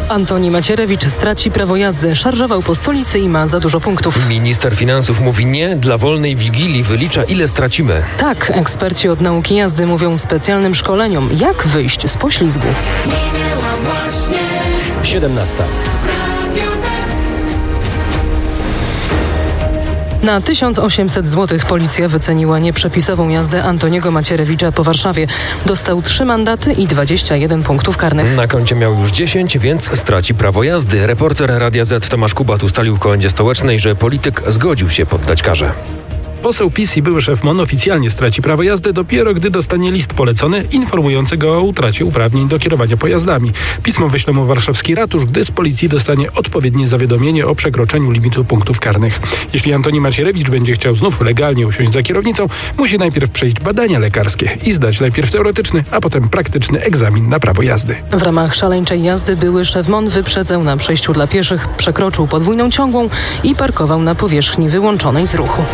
Antoni Macierewicz straci prawo jazdy. Szarżował po stolicy i ma za dużo punktów. Minister finansów mówi nie dla wolnej wigilii. Wylicza, ile stracimy. Tak, eksperci od nauki jazdy mówią specjalnym szkoleniom, jak wyjść z poślizgu. 17. Na 1800 zł policja wyceniła nieprzepisową jazdę Antoniego Macierewicza po Warszawie. Dostał 3 mandaty i 21 punktów karnych. Na koncie miał już 10, więc straci prawo jazdy. Reporter Radia Z Tomasz Kubat ustalił w Komendzie Stołecznej, że polityk zgodził się poddać karze. Poseł PiS i były szef MON oficjalnie straci prawo jazdy dopiero gdy dostanie list polecony informujący go o utracie uprawnień do kierowania pojazdami. Pismo wyśle mu warszawski ratusz, gdy z policji dostanie odpowiednie zawiadomienie o przekroczeniu limitu punktów karnych. Jeśli Antoni Macierewicz będzie chciał znów legalnie usiąść za kierownicą, musi najpierw przejść badania lekarskie i zdać najpierw teoretyczny, a potem praktyczny egzamin na prawo jazdy. W ramach szaleńczej jazdy były szef MON wyprzedzał na przejściu dla pieszych, przekroczył podwójną ciągłą i parkował na powierzchni wyłączonej z ruchu.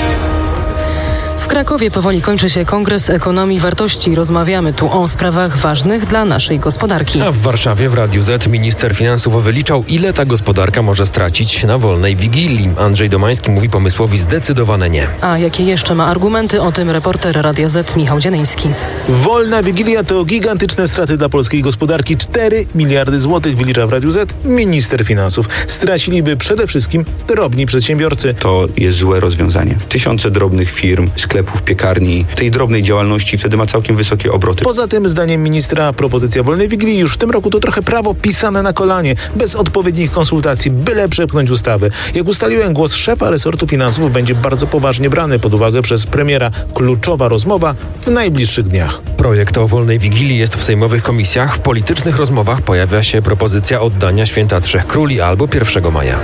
W Krakowie powoli kończy się Kongres Ekonomii Wartości. Rozmawiamy tu o sprawach ważnych dla naszej gospodarki. A w Warszawie w Radiu Z minister finansów wyliczał, ile ta gospodarka może stracić na wolnej wigilii. Andrzej Domański mówi pomysłowi zdecydowane nie. A jakie jeszcze ma argumenty? O tym reporter Radia Z Michał Dzienyński. Wolna wigilia to gigantyczne straty dla polskiej gospodarki. 4 miliardy złotych wylicza w Radiu Z minister finansów. Straciliby przede wszystkim drobni przedsiębiorcy. To jest złe rozwiązanie. Tysiące drobnych firm, sklepów, piekarni, tej drobnej działalności wtedy ma całkiem wysokie obroty. Poza tym, zdaniem ministra, propozycja wolnej wigilii już w tym roku to trochę prawo pisane na kolanie, bez odpowiednich konsultacji, byle przepchnąć ustawę. Jak ustaliłem, głos szefa resortu finansów będzie bardzo poważnie brany pod uwagę przez premiera. Kluczowa rozmowa w najbliższych dniach. Projekt o wolnej wigilii jest w sejmowych komisjach. W politycznych rozmowach pojawia się propozycja oddania święta Trzech Króli albo 1 maja.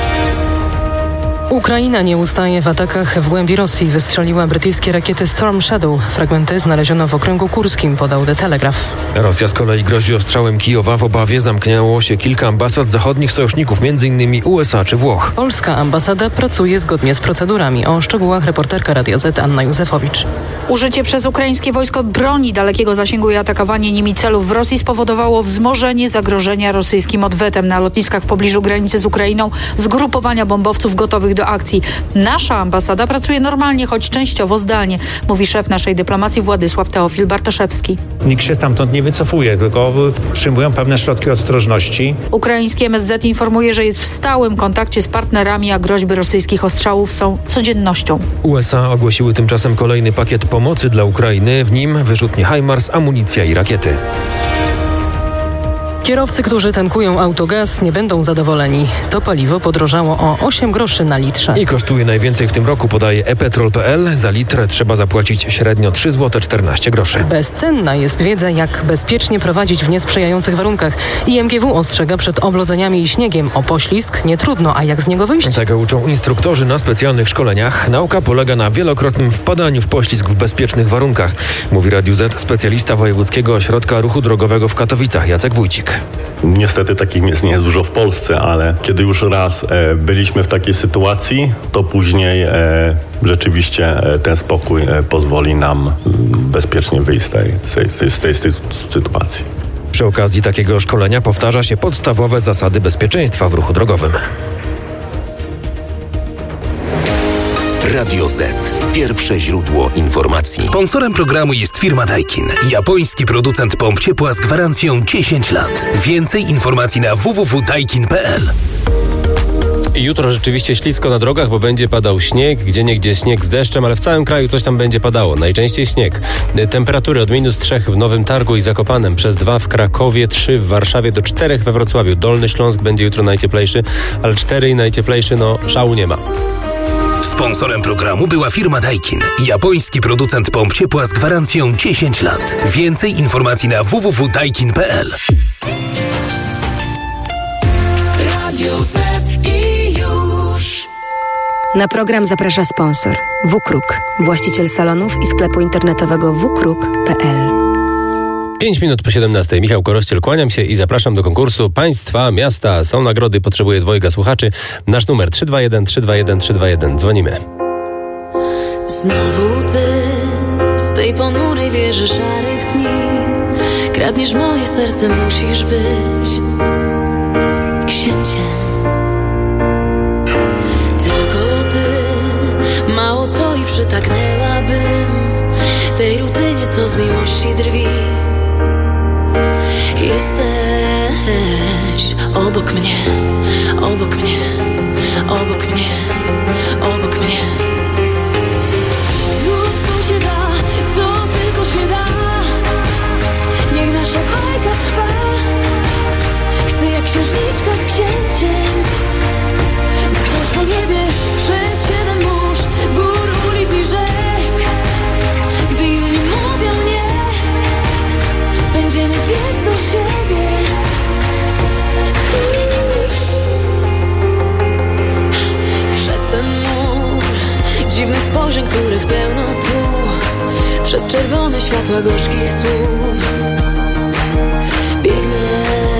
Ukraina nie ustaje w atakach w głębi Rosji. Wystrzeliła brytyjskie rakiety Storm Shadow. Fragmenty znaleziono w okręgu kurskim, podał The Telegraph. Rosja z kolei grozi ostrzałem Kijowa. W obawie zamknęło się kilka ambasad zachodnich sojuszników, m.in. USA czy Włoch. Polska ambasada pracuje zgodnie z procedurami. O szczegółach reporterka Radia Z Anna Józefowicz. Użycie przez ukraińskie wojsko broni dalekiego zasięgu i atakowanie nimi celów w Rosji spowodowało wzmożenie zagrożenia rosyjskim odwetem na lotniskach w pobliżu granicy z Ukrainą, zgrupowania bombowców gotowych do akcji. Nasza ambasada pracuje normalnie, choć częściowo zdalnie, mówi szef naszej dyplomacji Władysław Teofil Bartoszewski. Nikt się stamtąd nie wycofuje, tylko przyjmują pewne środki ostrożności. Ukraiński MSZ informuje, że jest w stałym kontakcie z partnerami, a groźby rosyjskich ostrzałów są codziennością. USA ogłosiły tymczasem kolejny pakiet pomocy dla Ukrainy. W nim wyrzutnie HIMARS, amunicja i rakiety. Kierowcy, którzy tankują autogaz, nie będą zadowoleni. To paliwo podrożało o 8 groszy na litrze. I kosztuje najwięcej w tym roku, podaje ePetrol.pl. Za litr trzeba zapłacić średnio 3 zł 14 groszy. Bezcenna jest wiedza, jak bezpiecznie prowadzić w niesprzyjających warunkach. IMGW ostrzega przed oblodzeniami i śniegiem. O poślizg nie trudno, a jak z niego wyjść? Tego uczą instruktorzy na specjalnych szkoleniach. Nauka polega na wielokrotnym wpadaniu w poślizg w bezpiecznych warunkach, mówi Radiu Z specjalista Wojewódzkiego Ośrodka Ruchu Drogowego w Katowicach Jacek Wójcik. Niestety takich miejsc nie jest dużo w Polsce, ale kiedy już raz byliśmy w takiej sytuacji, to później rzeczywiście ten spokój pozwoli nam bezpiecznie wyjść z tej sytuacji. Przy okazji takiego szkolenia powtarza się podstawowe zasady bezpieczeństwa w ruchu drogowym. Radio Z. Pierwsze źródło informacji. Sponsorem programu jest firma Daikin. Japoński producent pomp ciepła z gwarancją 10 lat. Więcej informacji na www.daikin.pl. Jutro rzeczywiście ślisko na drogach, bo będzie padał śnieg, gdzieniegdzie śnieg z deszczem, ale w całym kraju coś tam będzie padało. Najczęściej śnieg. Temperatury od -3 w Nowym Targu i Zakopanem, przez 2 w Krakowie, 3 w Warszawie, do 4 we Wrocławiu. Dolny Śląsk będzie jutro najcieplejszy, ale 4 i najcieplejszy, szału nie ma. Sponsorem programu była firma Daikin. Japoński producent pomp ciepła z gwarancją 10 lat. Więcej informacji na www.daikin.pl. Radio Z i już. Na program zaprasza sponsor WKRUK, właściciel salonów i sklepu internetowego wkruk.pl. 5 minut po 17. Michał Korościel, kłaniam się i zapraszam do konkursu Państwa, miasta. Są nagrody, potrzebuję 2 słuchaczy. Nasz numer 321 321 321. Dzwonimy. Znowu ty z tej ponurej wieży szarych dni kradniesz moje serce, musisz być księciem. Tylko ty, mało co i przytaknęłabym tej rutynie, co z miłości drwi. Jesteś obok mnie, obok mnie, obok mnie, obok mnie. Zrób co się da, co tylko się da. Niech nasza bajka trwa. Chcę jak księżniczka z księciem mknąć po niebie przez 7 mórz, gór, ulic i rzek. Gdy inni mówią nie, będziemy biec do siebie. Przez ten mur dziwnych spojrzeń, których pełno tu, przez czerwone światła gorzkich słów biegnę.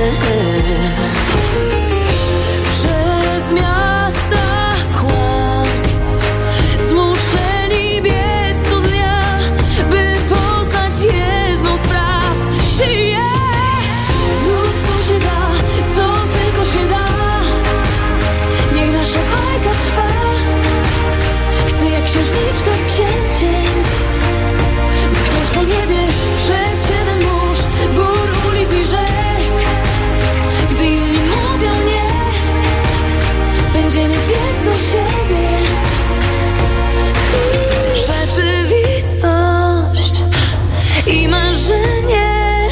Przez miasta kłamstw zmuszeni biec co dnia, by poznać jedną z prawd. Ty i ja. Zrób co się da, co tylko się da. Niech nasza bajka trwa. Chcę jak księżniczka z księciem mknąć po niebie przez 7 mórz, gór, ulic i rzek. Gdy inni mówią nie, będziemy biec do siebie. Rzeczywistość i marzenie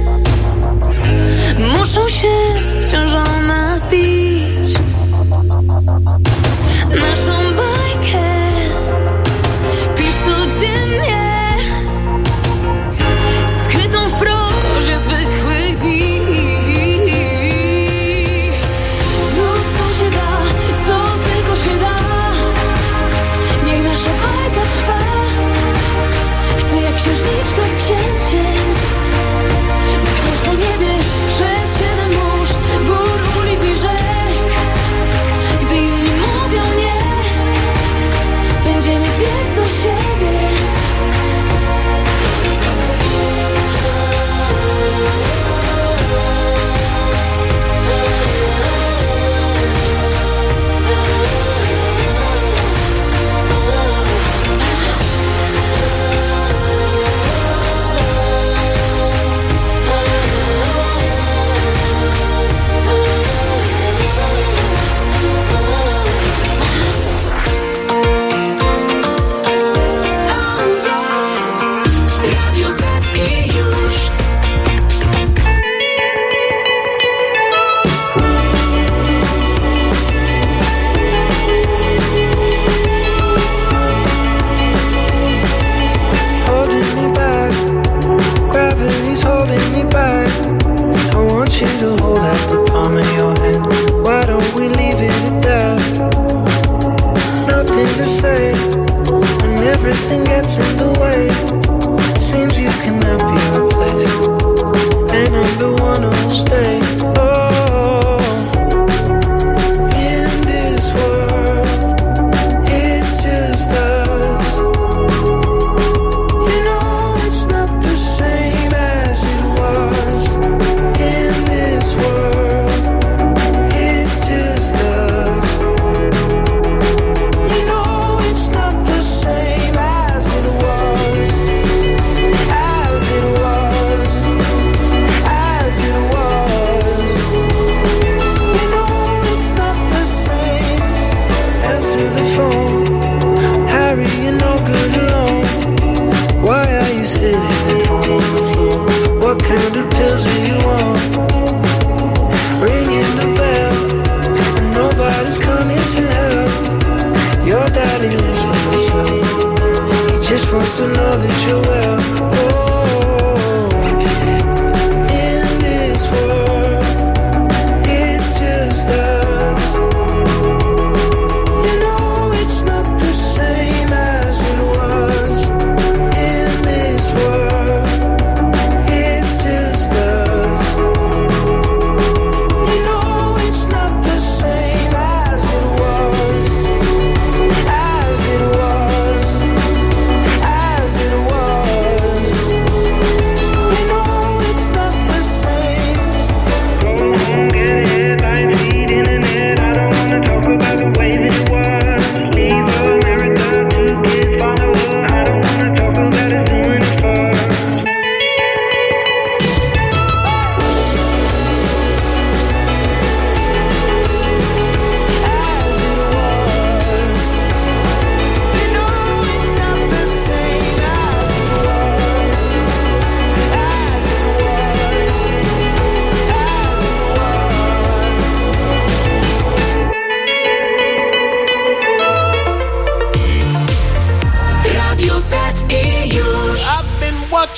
muszą się wciąż o nas bić. Naszą bajkę pisz codziennie, skrytą w prozie zwykłych dni. Zrób co się da, co tylko się da. Niech nasza bajka trwa. Chcę jak księżniczka z księciem mknąć po niebie przez 7 mórz, gór, ulic i rzek. Gdy inni mówią nie, będziemy biec do siebie. Radio Z i już. Holding me back, gravity's holding me back. I want you to hold out the palm of your hand. Why don't we leave it at that? Nothing to say when everything gets in the way. Seems you cannot be replaced, and I'm the one who'll stay. Oh, in this world, it's just us. You know it's not the same as it was. In this world, it's just us. You know it's not the same as it was. As it was. As it was. You know it's not the same. Answer the phone. Harry, you're no good alone. Why are you sitting at home on the floor? What kind of pills do you want? Ringing the bell, and nobody's coming to help. Your daddy lives with himself. He just wants to know that you're well. Oh, in this world, it's just us. You know it's not the same as it was. In this world, it's just us. You know it's not the same as it was. As it was. As it was.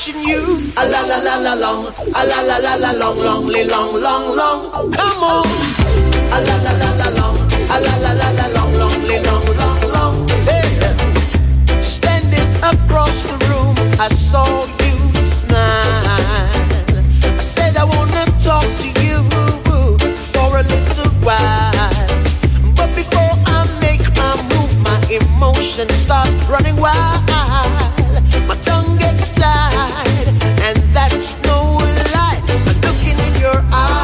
watching you. A la la la la long, a la la la la long, long, long, long, long. Come on. A la la la la long, a la la la la long, long, long, long, long. Hey. Standing across the room, I saw you smile. I said I wanna talk to you for a little while, but before I make my move, my emotions start running wild. My tongue gets tied, and that's no lie. I'm looking in your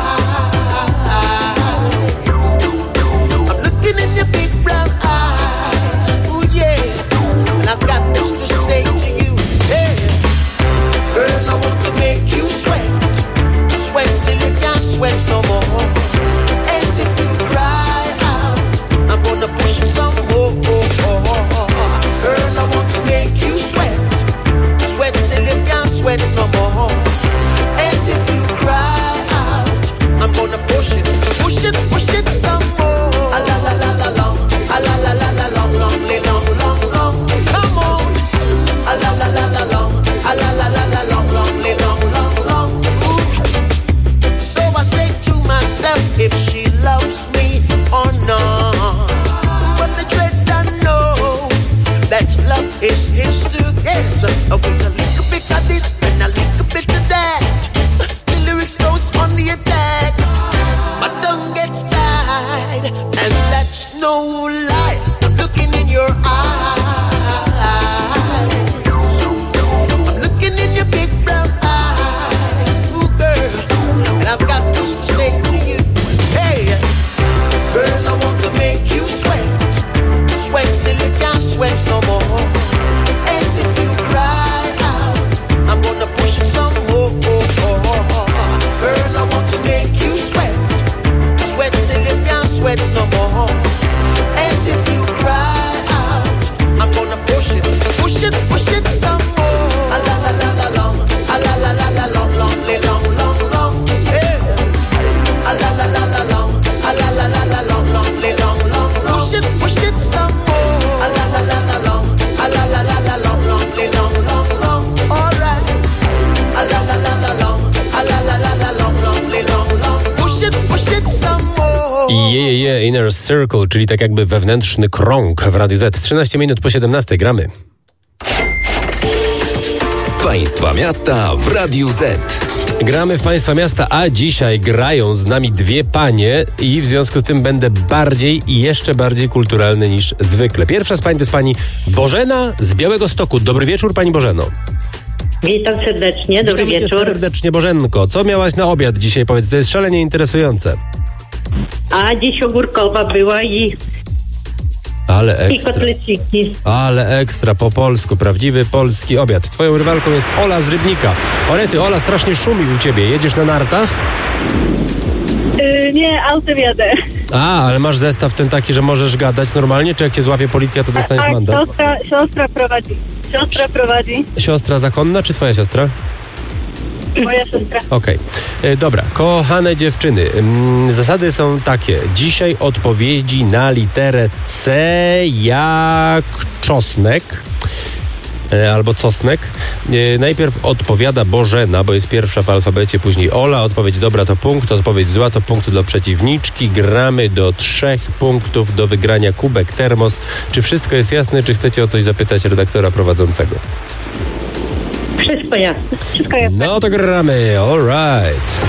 eyes. I'm looking in your big brown eyes. Oh yeah, and I've got this to say to you. Hey, girl, I want to make you sweat, sweat till you can't sweat no more. And if you cry out, I'm gonna push it some more. Girl, I want to make you sweat, sweat till you can't sweat no more. And if you cry out, I'm gonna push it some more. A la la la la long, a la la la la long, long, long, long, long. Come on. A la la la la long, a la la la la long, long, long, long, long. Ooh. So I say to myself, if she loves me or not. But the dread I know that love is his to get. With a little bit of this and a little bit of that, the lyrics goes on the attack. My tongue gets tied, and that's no lie. I'm looking in your eyes. I'm looking in your big brown eyes. Ooh, girl, and I've got this to say to you. Hey, girl, I want to make you sweat, sweat till you can't sweat no more. And if you cry out, I'm gonna push it some more. Girl, I want to make you sweat, sweat till you can't sweat no more. And if you cry out, I'm gonna push it some more. A la la la la long, a la la la la long, long, long, long, long. Hey. A la la la la long, a la la la la long, long, long, long, long. Push it some more. A la la la la long, a la la la la long, long, long, long, long. All right. A la la la la long, a la la la la long, long, long, long. Push it some more. Inner Circle, czyli tak jakby wewnętrzny krąg w Radiu Z. 13 minut po 17 gramy. Państwa miasta w Radiu Z. Gramy w Państwa miasta, a dzisiaj grają z nami dwie panie i w związku z tym będę bardziej i jeszcze bardziej kulturalny niż zwykle. Pierwsza z pań to jest pani Bożena z Białegostoku. Dobry wieczór, pani Bożeno. Witam serdecznie, dobry Witam wieczór. serdecznie, Bożenko. Co miałaś na obiad dzisiaj? Powiedz, to jest szalenie interesujące. A dziś ogórkowa była i kotleciki. Ale ekstra, po polsku, prawdziwy polski obiad. Twoją rywalką jest Ola z Rybnika. Orety, Ola, strasznie szumi u ciebie. Jedziesz na nartach? Nie, autem jadę. Ale masz zestaw ten taki, że możesz gadać normalnie, czy jak cię złapie policja, to dostaniesz mandat? Siostra prowadzi. Siostra zakonna, czy twoja siostra? Moja siostra. Okej. Dobra, kochane dziewczyny, zasady są takie. Dzisiaj odpowiedzi na literę C jak czosnek. Albo cosnek. Najpierw odpowiada Bożena, bo jest pierwsza w alfabecie, później Ola. Odpowiedź dobra to punkt, odpowiedź zła to punkt dla przeciwniczki. Gramy do 3 punktów do wygrania kubek termos. Czy wszystko jest jasne, czy chcecie o coś zapytać redaktora prowadzącego? Wszystko jasne. No to gramy, all right.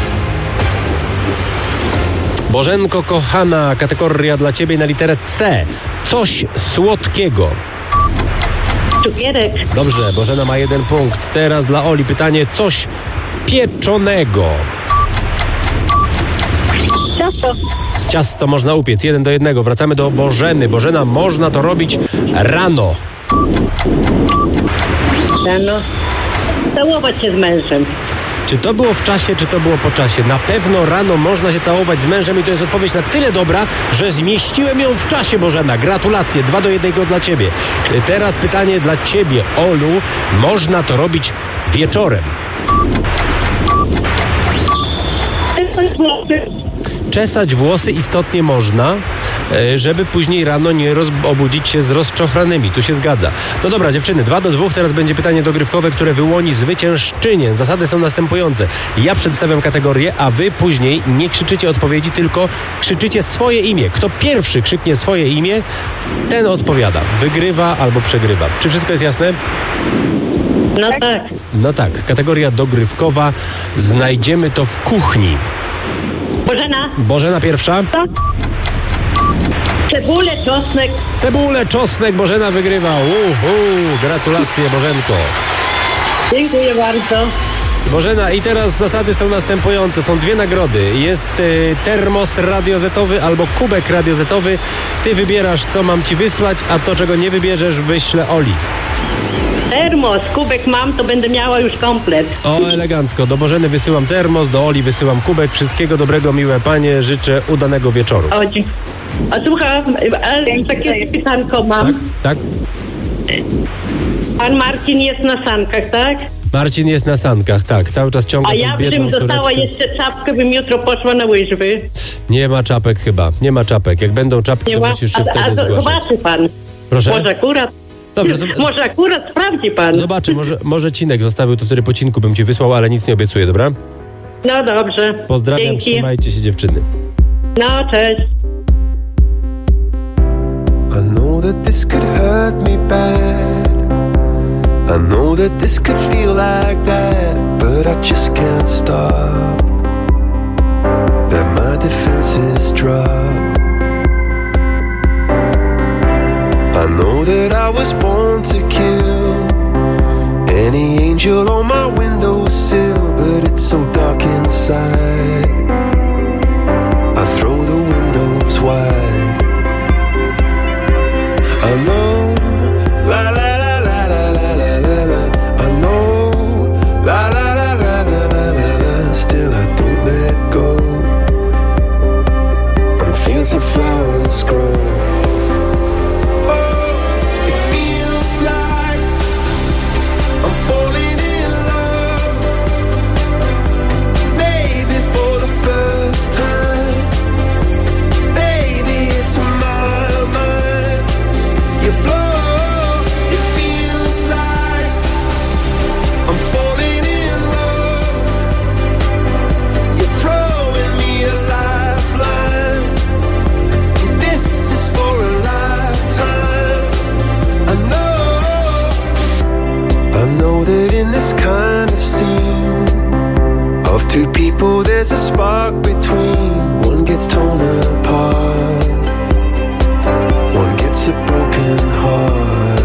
Bożenko kochana, kategoria dla ciebie na literę C. Coś słodkiego. Cukierek. Dobrze, Bożena ma 1 punkt. Teraz dla Oli pytanie, coś pieczonego. Ciasto. Ciasto można upiec, 1:1. Wracamy do Bożeny. Bożena, można to robić rano. Rano. Całować się z mężem. Czy to było w czasie, czy to było po czasie? Na pewno rano można się całować z mężem i to jest odpowiedź na tyle dobra, że zmieściłem ją w czasie, Bożena. Gratulacje, 2:1 dla ciebie. Teraz pytanie dla ciebie, Olu. Można to robić wieczorem. Czesać włosy istotnie można, żeby później rano nie obudzić się z rozczochranymi. Tu się zgadza. No dobra, dziewczyny, 2-2. Teraz będzie pytanie dogrywkowe, które wyłoni zwyciężczynię. Zasady są następujące. Ja przedstawiam kategorię, a wy później nie krzyczycie odpowiedzi, tylko krzyczycie swoje imię. Kto pierwszy krzyknie swoje imię, ten odpowiada. Wygrywa albo przegrywa. Czy wszystko jest jasne? No tak. No tak. Kategoria dogrywkowa. Znajdziemy to w kuchni. Bożena pierwsza. Cebulę, czosnek. Bożena wygrywa. Gratulacje, Bożenko. Dziękuję bardzo. Bożena, i teraz zasady są następujące. Są dwie nagrody. Jest termos radiozetowy albo kubek radiozetowy. Ty wybierasz, co mam ci wysłać, a to, czego nie wybierzesz, wyślę Oli. Termos, kubek mam, to będę miała już komplet. O, elegancko. Do Bożeny wysyłam termos, do Oli wysyłam kubek. Wszystkiego dobrego, miłe panie. Życzę udanego wieczoru. A słucham, takie pytanko mam. Tak. Pan Marcin jest na sankach, tak? Marcin jest na sankach, tak. Cały czas ciągle. A ja bym dostała jeszcze czapkę, bym jutro poszła na łyżwy. Nie ma czapek chyba. Nie ma czapek. Jak będą czapki, to musisz się wtedy zgłaszać. Zobaczy pan. Proszę? Może akurat. Dobrze, Może akurat sprawdzi pan. Zobaczy, może Cinek zostawił to wtedy po cinku, bym ci wysłał, ale nic nie obiecuję, dobra? No dobrze. Pozdrawiam, Dzięki. Trzymajcie się, dziewczyny. No, cześć. I know that this could hurt me bad. I know that this could feel like that, but I just can't stop. Let my defenses drop. I know that I was born to kill any angel on my windowsill, but it's so dark inside. I throw the windows wide. I know, la la la la la la la la la. I know, la la la la la la la la. Still I don't let go. And fields of flowers grow. Oh, it feels like I'm falling in love. Maybe for the first time. Maybe it's my mind. You blow, it feels like I'm falling in love. You're throwing me a lifeline. This is for a lifetime. I know that in this kind of scene of two people there's a spark between. One gets torn apart, one gets a broken heart.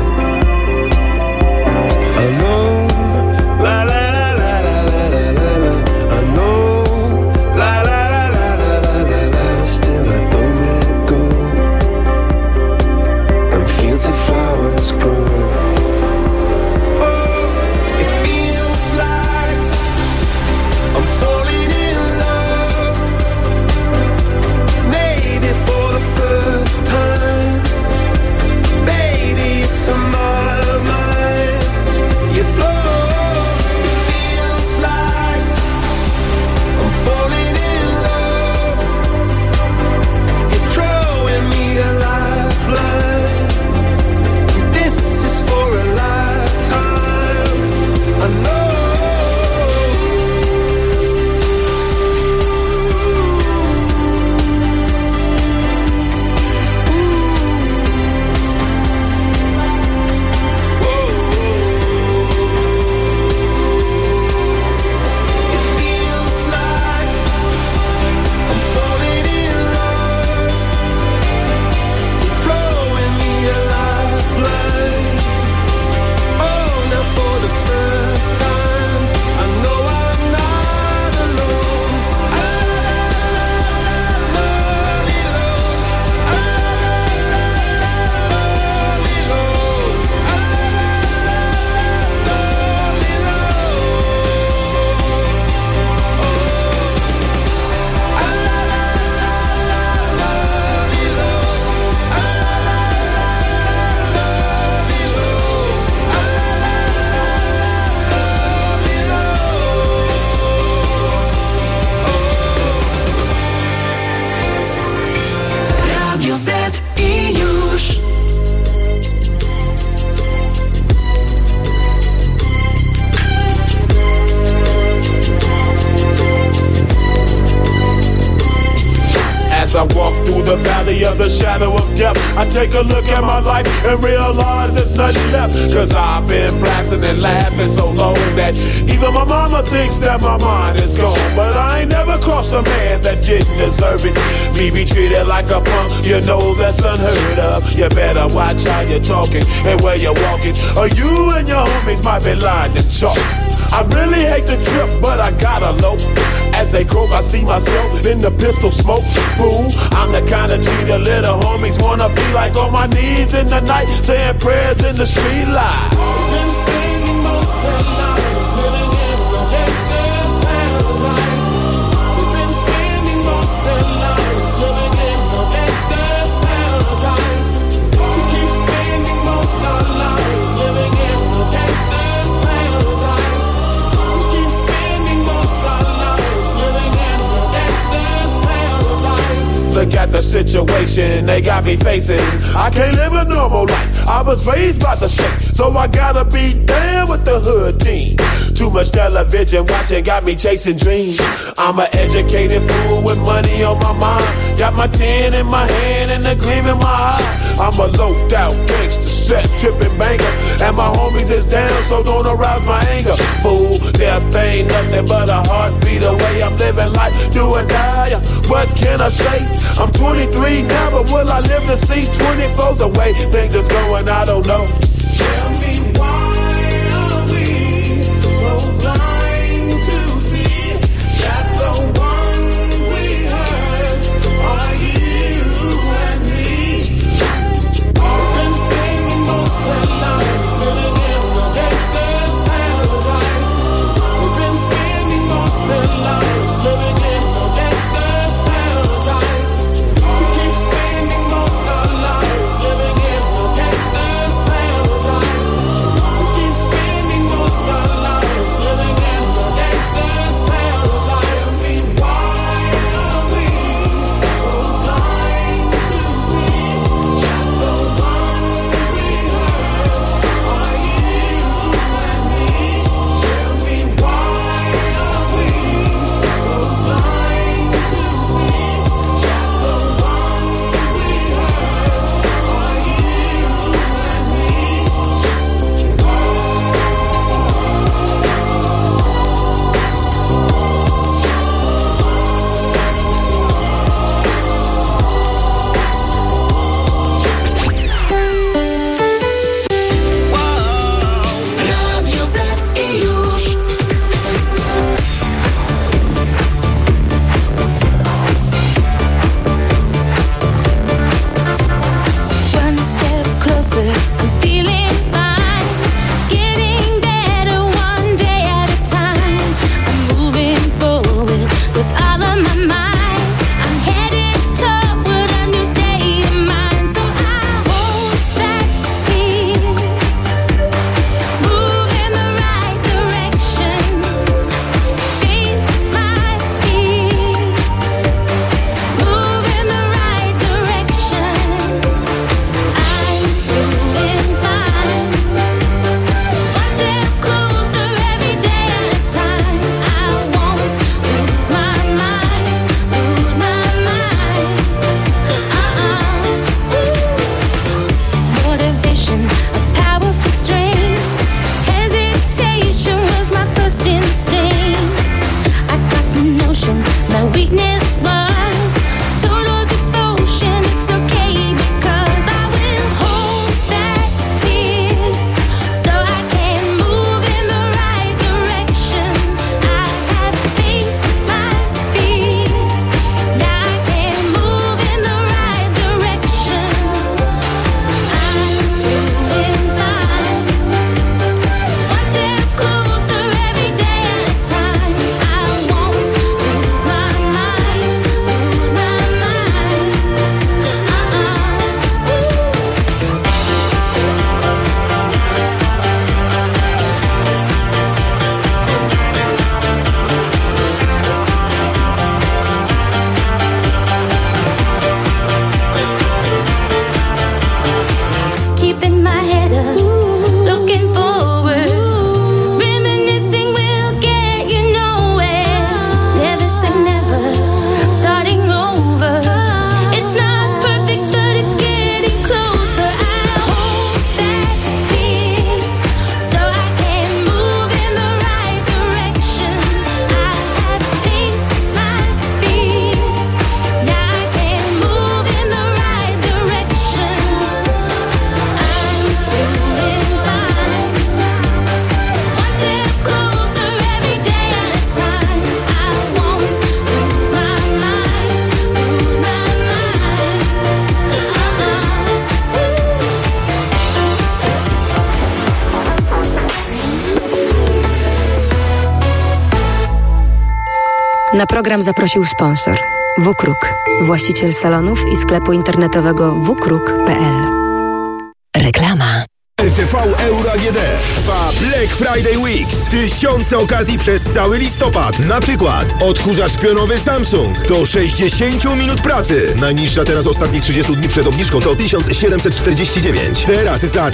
I know, la la la la la la la la la. I know, la la la la la la la la. Still I don't let go. And fields of flowers grow. Oh, it feels like I'm falling in love. Maybe the valley of the shadow of death, I take a look at my life and realize there's nothing left. Cause I've been blasting and laughing so long that even my mama thinks that my mind is gone. But I ain't never crossed a man that didn't deserve it. Me be treated like a punk, you know that's unheard of. You better watch how you're talking and where you're walking, or you and your homies might be lined in chalk. I really hate the trip, but I gotta low. As they croak, I see myself in the pistol smoke. Fool, I'm the kind of G the little homies wanna be like, on my knees in the night, saying prayers in the street light. Been spending most their lives living in the gangster's paradise. We've been spending most their lives living in the gangster's paradise. We keep spending most our lives living in the gangster's paradise. We keep spending most our lives living in the gangster's paradise. Look at the situation they got me facing. I can't live a normal life. I was raised by the street, so I gotta be down with the hood team. Too much television watching got me chasing dreams. I'm an educated fool with money on my mind. Got my 10 in my hand and a gleam in my eye. I'm a loped out gangster, set tripping banker, and my homies is down, so don't arouse my anger. Fool, death ain't nothing but a heartbeat away. I'm living life, do or die. What can I say? I'm 23 now, but will I live to see 24? The way things is going, I don't know. Tell me why are we so blind to see that the ones we hurt are you and me? We've been spending most their lives living in the gangster's paradise. We've been spending most their lives living in the gangster's paradise. We keep spending most our lives living in the gangster's paradise. We Na program zaprosił sponsor WKRUK, właściciel salonów i sklepu internetowego wkruk.pl. Reklama. RTV Euro AGD trwa Black Friday Weeks. Tysiące okazji przez cały listopad. Na przykład odkurzacz pionowy Samsung to 60 minut pracy. Najniższa teraz ostatnich 30 dni przed obniżką to 1749. Teraz za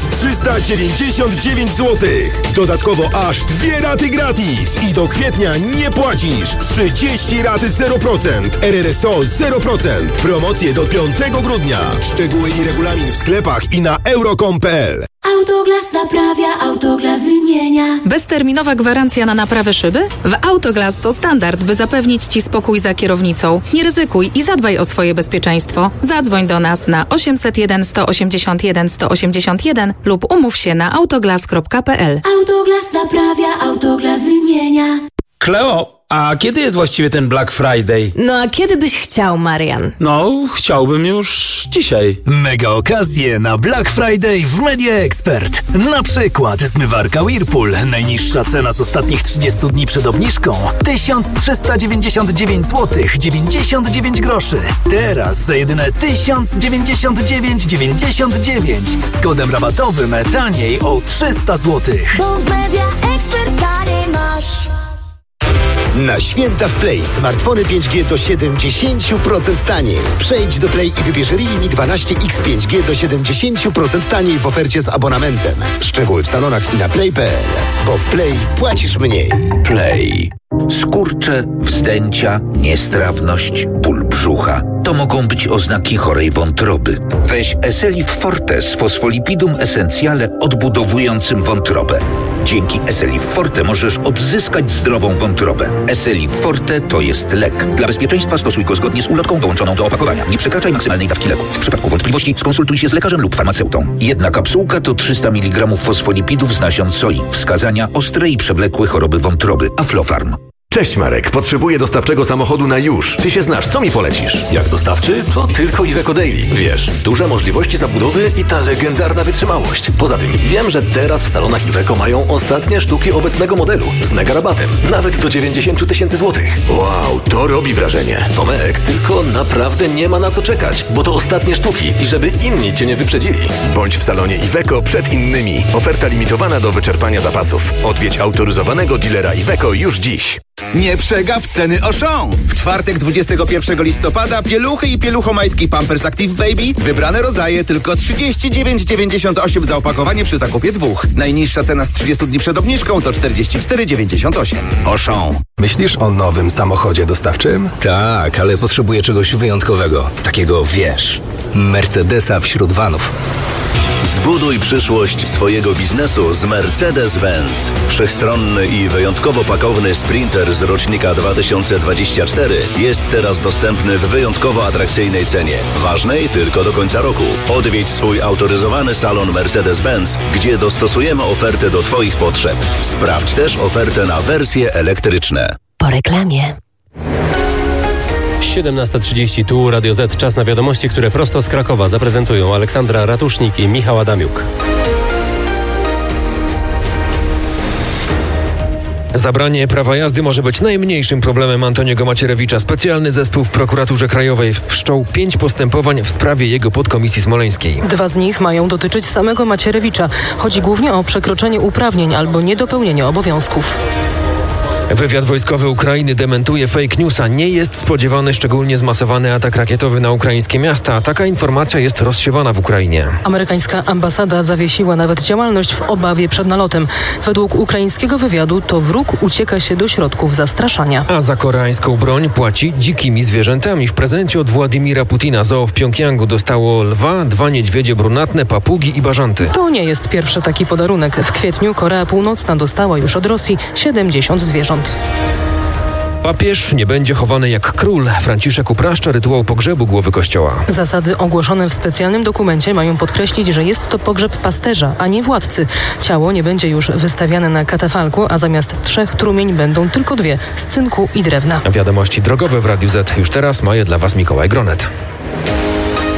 1399 zł. Dodatkowo aż 2 raty gratis. I do kwietnia nie płacisz. 30 rat 0%. RRSO 0%. Promocje do 5 grudnia. Szczegóły i regulamin w sklepach i na euro.com.pl. Autoglas naprawia, Autoglas wymienia. Bezterminowa gwarancja na naprawę szyby? W Autoglas to standard, by zapewnić Ci spokój za kierownicą. Nie ryzykuj i zadbaj o swoje bezpieczeństwo. Zadzwoń do nas na 801 181 181 lub umów się na autoglas.pl. Autoglas naprawia, Autoglas wymienia. Kleo, a kiedy jest właściwie ten Black Friday? No a kiedy byś chciał, Marian? No, chciałbym już dzisiaj. Mega okazje na Black Friday w Media Expert. Na przykład zmywarka Whirlpool. Najniższa cena z ostatnich 30 dni przed obniżką 1399 zł 99 groszy. Teraz za jedyne 1099,99 z kodem rabatowym taniej o 300 zł. Bo w Media Expert taniej masz. Na święta w Play smartfony 5G do 70% taniej. Przejdź do Play i wybierz Realme 12X 5G do 70% taniej w ofercie z abonamentem. Szczegóły w salonach i na play.pl. Bo w Play płacisz mniej. Play. Skurcze, wzdęcia, niestrawność, ból brzucha. To mogą być oznaki chorej wątroby. Weź Eselif Forte z fosfolipidum essentiale odbudowującym wątrobę. Dzięki Eselif Forte możesz odzyskać zdrową wątrobę. Eselif Forte to jest lek. Dla bezpieczeństwa stosuj go zgodnie z ulotką dołączoną do opakowania. Nie przekraczaj maksymalnej dawki leku. W przypadku wątpliwości skonsultuj się z lekarzem lub farmaceutą. Jedna kapsułka to 300 mg fosfolipidów z nasion soi. Wskazania: ostre i przewlekłe choroby wątroby. Aflofarm. Cześć Marek, potrzebuję dostawczego samochodu na już. Ty się znasz, co mi polecisz? Jak dostawczy? To tylko Iveco Daily. Wiesz, duże możliwości zabudowy i ta legendarna wytrzymałość. Poza tym wiem, że teraz w salonach Iveco mają ostatnie sztuki obecnego modelu z mega rabatem. Nawet do 90 000 złotych. Wow, to robi wrażenie. Tomek, tylko naprawdę nie ma na co czekać, bo to ostatnie sztuki i żeby inni cię nie wyprzedzili. Bądź w salonie Iveco przed innymi. Oferta limitowana do wyczerpania zapasów. Odwiedź autoryzowanego dealera Iveco już dziś. Nie przegap ceny Auchan. W czwartek 21 listopada pieluchy i pieluchomajtki Pampers Active Baby. Wybrane rodzaje tylko 39,98 za opakowanie przy zakupie 2. Najniższa cena z 30 dni przed obniżką to 44,98. Auchan. Myślisz o nowym samochodzie dostawczym? Tak, ale potrzebuję czegoś wyjątkowego. Takiego, wiesz, Mercedesa wśród vanów. Zbuduj przyszłość swojego biznesu z Mercedes-Benz. Wszechstronny i wyjątkowo pakowny Sprinter z rocznika 2024 jest teraz dostępny w wyjątkowo atrakcyjnej cenie. Ważnej tylko do końca roku. Odwiedź swój autoryzowany salon Mercedes-Benz, gdzie dostosujemy ofertę do Twoich potrzeb. Sprawdź też ofertę na wersje elektryczne. Po reklamie. 17:30 tu Radio Z. Czas na wiadomości, które prosto z Krakowa zaprezentują Aleksandra Ratusznik i Michał Adamiuk. Zabranie prawa jazdy może być najmniejszym problemem Antoniego Macierewicza. Specjalny zespół w prokuraturze krajowej wszczął 5 postępowań w sprawie jego podkomisji smoleńskiej. 2 z nich mają dotyczyć samego Macierewicza. Chodzi głównie o przekroczenie uprawnień albo niedopełnienie obowiązków. Wywiad wojskowy Ukrainy dementuje fake newsa. Nie jest spodziewany szczególnie zmasowany atak rakietowy na ukraińskie miasta. Taka informacja jest rozsiewana w Ukrainie. Amerykańska ambasada zawiesiła nawet działalność w obawie przed nalotem. Według ukraińskiego wywiadu to wróg ucieka się do środków zastraszania. A za koreańską broń płaci dzikimi zwierzętami. W prezencie od Władimira Putina zoo w Pjongjangu dostało lwa, 2 niedźwiedzie brunatne, papugi i bażanty. To nie jest pierwszy taki podarunek. W kwietniu Korea Północna dostała już od Rosji 70 zwierząt. Papież nie będzie chowany jak król. Franciszek upraszcza rytuał pogrzebu głowy kościoła. Zasady ogłoszone w specjalnym dokumencie mają podkreślić, że jest to pogrzeb pasterza, a nie władcy. Ciało nie będzie już wystawiane na katafalku, a zamiast 3 trumień będą tylko 2 z cynku i drewna. Wiadomości drogowe w Radiu Z już teraz ma je dla Was Mikołaj Gronet.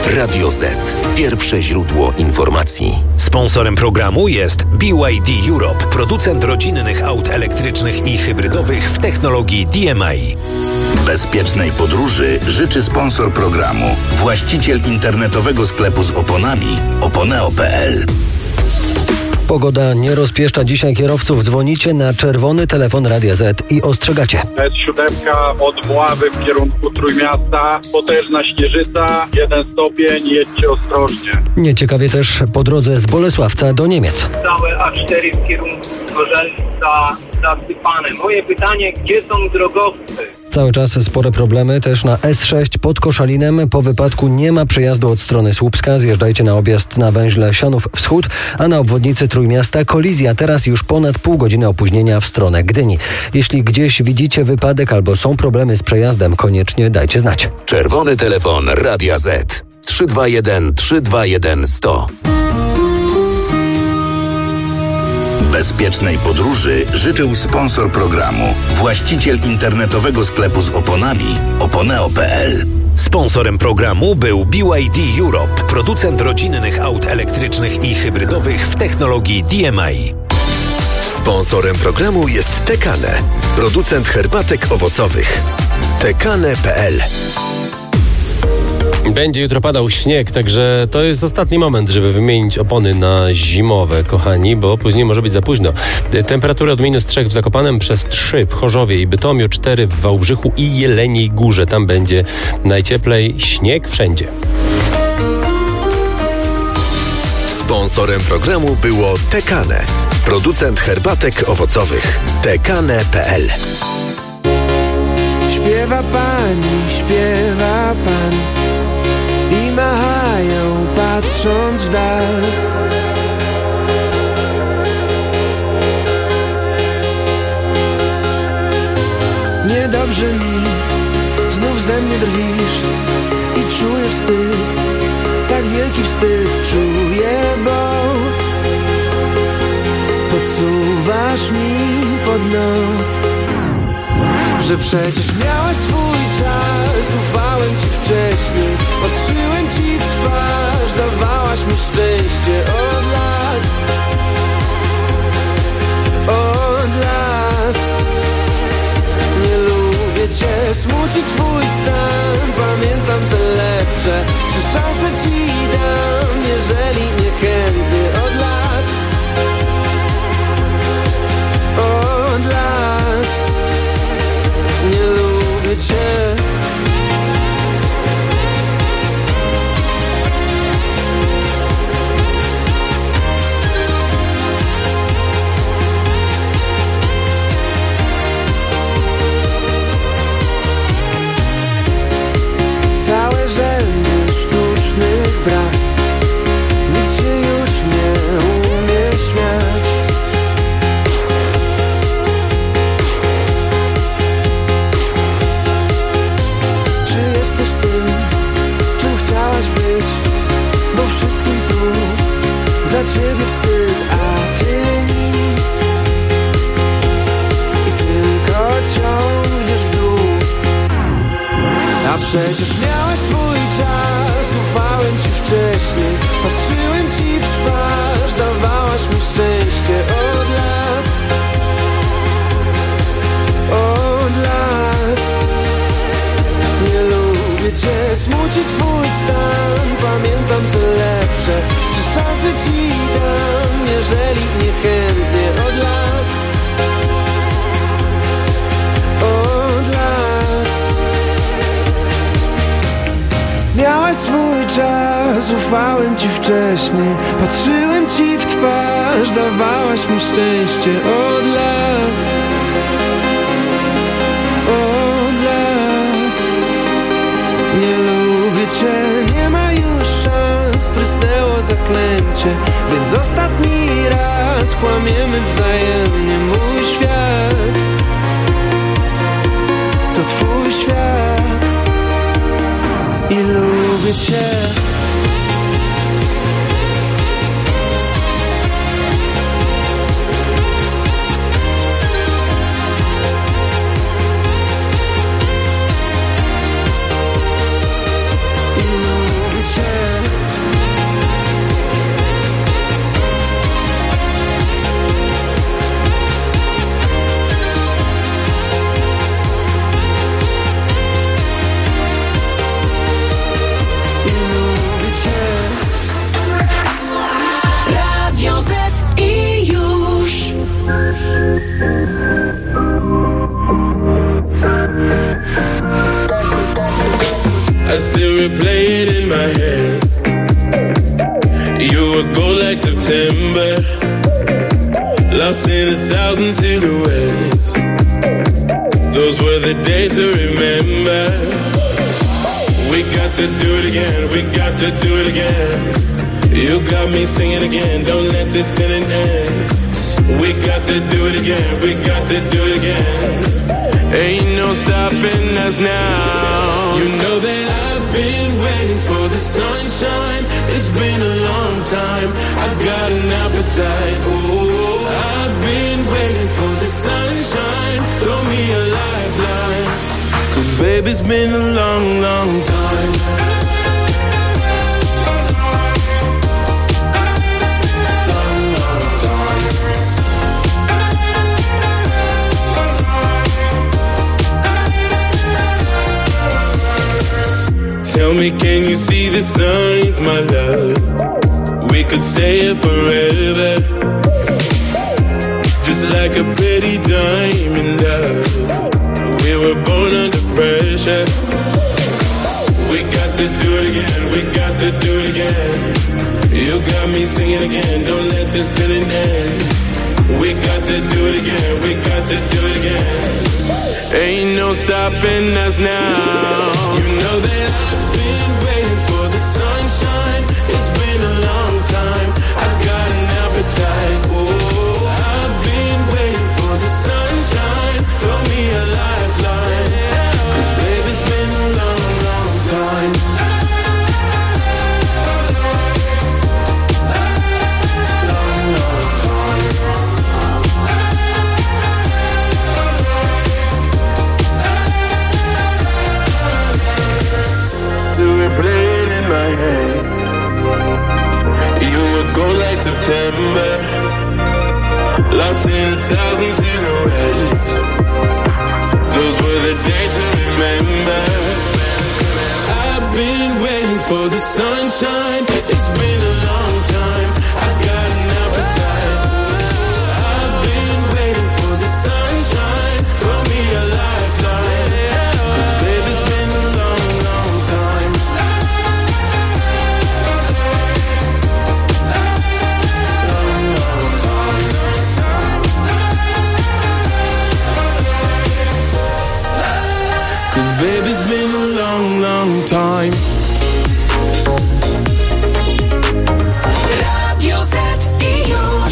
Radio Z. Pierwsze źródło informacji. Sponsorem programu jest BYD Europe, producent rodzinnych aut elektrycznych i hybrydowych w technologii DMI. Bezpiecznej podróży życzy sponsor programu, właściciel internetowego sklepu z oponami oponeo.pl. Pogoda nie rozpieszcza dzisiaj kierowców. Dzwonicie na czerwony telefon Radia Z i ostrzegacie. S7 od Mławy w kierunku Trójmiasta. Potężna śnieżyca, 1 stopień, jedźcie ostrożnie. Nieciekawie też po drodze z Bolesławca do Niemiec. Całe A4 w kierunku Zgorzelca zasypane. Moje pytanie, gdzie są drogowcy? Cały czas spore problemy też na S6 pod Koszalinem. Po wypadku nie ma przejazdu od strony Słupska. Zjeżdżajcie na objazd na węźle Sianów Wschód, a na obwodnicy Trójmiasta kolizja. Teraz już ponad pół godziny opóźnienia w stronę Gdyni. Jeśli gdzieś widzicie wypadek albo są problemy z przejazdem, koniecznie dajcie znać. Czerwony telefon Radia Z. 321 321 100. Bezpiecznej podróży życzył sponsor programu, właściciel internetowego sklepu z oponami oponeo.pl. Sponsorem programu był BYD Europe, producent rodzinnych aut elektrycznych i hybrydowych w technologii DMI. Sponsorem programu jest Tekane, producent herbatek owocowych. Tekane.pl. Będzie jutro padał śnieg, także to jest ostatni moment, żeby wymienić opony na zimowe, kochani, bo później może być za późno. Temperatury od -3 w Zakopanem, przez 3 w Chorzowie i Bytomiu, 4 w Wałbrzychu i Jeleniej Górze. Tam będzie najcieplej, śnieg wszędzie. Sponsorem programu było Tekane, producent herbatek owocowych. Tekane.pl. Śpiewa pani, śpiewa pan i machają patrząc w dal. Niedobrze mi, znów ze mnie drwisz i czuję wstyd, tak wielki wstyd czuję, bo podsuwasz mi pod nos, że przecież miałeś swój czas, ufałem ci wcześniej, patrzyłem ci w twarz, dawałaś mi szczęście od lat, od lat. Nie lubię cię, smuci twój stan, pamiętam te lepsze, że szansę ci dam, jeżeli niechętnie od lat, od lat. Nie lubię cię. Całe rzędy sztucznych braw, nikt się już nie umie śmiać. Czy jesteś tym, czym chciałaś być? Bo wszystkim tu za ciebie wstyd, a ty nic. I tylko ciągniesz w dół. A przecież miałeś swój czas, ufałem ci wcześniej, patrzyłem ci w twarz, dawałaś mi szczęście od lat, od lat. Nie lubię cię, smuci twój stan, pamiętam te lepsze, czy szansę ci dam, jeżeli niechętnie od lat, od lat. Miałaś swój czas, ufałem ci wcześniej, patrzyłem ci w twarz, dawałaś mi szczęście od lat, od lat. Nie lubię cię, nie ma już szans, prysnęło zaklęcie, więc ostatni raz kłamiemy wzajemnie. Mój świat to twój świat i lubię cię. I lubię cię. it, play it in my head. You would go like September, lost in 1,000 silhouettes. Those were the days to remember. We got to do it again, we got to do it again. You got me singing again, don't let this feeling end. We got to do it again, we got to do it again. Ain't no stopping us now. You know that I've been waiting for the sunshine. It's been a long time, I've got an appetite. Oh, I've been waiting for the sunshine. Throw me a lifeline, 'cause baby, it's been a long, long time. Tell me, can you see the signs, my love? We could stay here forever, just like a pretty diamond, love. We were born under pressure. We got to do it again, we got to do it again. You got me singing again, don't let this feeling end. We got to do it again, we got to do it again. Ain't no stopping us now. You know that I've been waiting for the sunshine. It's been a long time, I've got an appetite. Oh, I've been waiting for the sunshine. Throw me a lifeline, 'cause baby, it's been a long, long time. Long, long time. Play it in my head. You would go like September, lost in 1,000 silhouettes. Those were the days to remember. I've been waiting for the sunshine. It's been a long time, I've got an appetite. I've been waiting for the sunshine. Throw me a lifeline, 'cause baby, it's been a long, long time. Baby, it's been a long, long time. Radio Z i już.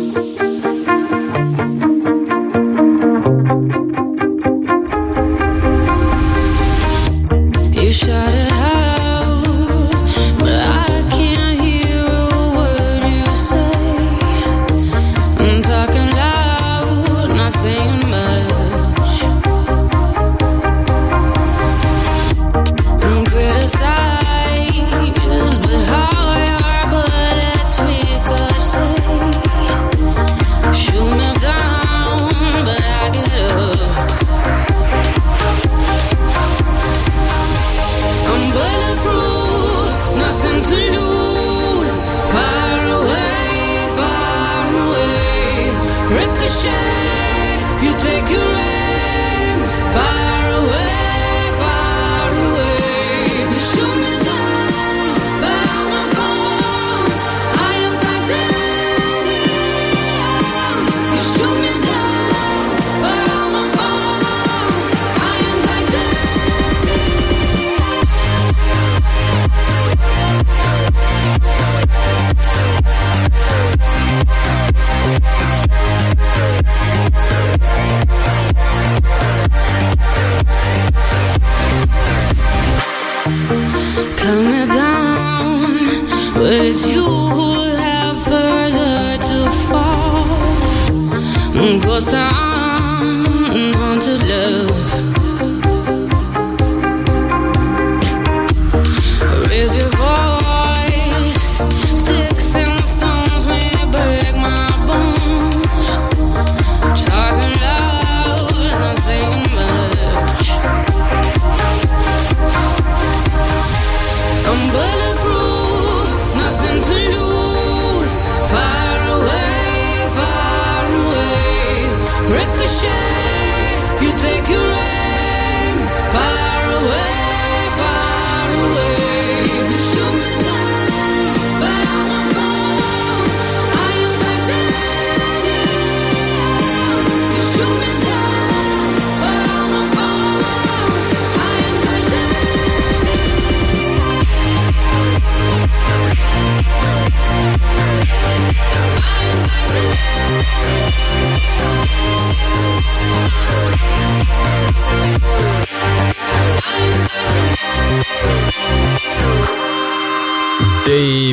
You shut it out, but I can't hear a word you say. I'm talking loud, not saying much. You take your aim far away, far away. You shoot me down, but I won't fall. I am titanium. You shoot me down, but I won't fall. I am come down, but it's you who have further to fall. Ghost town, haunted love. Raise your voice, sticks and stones may break my bones. Talking loud, not saying much. I'm bulletproof, nothing to lose. Far away, far away. Ricochet, you take your aim. Far away, far away.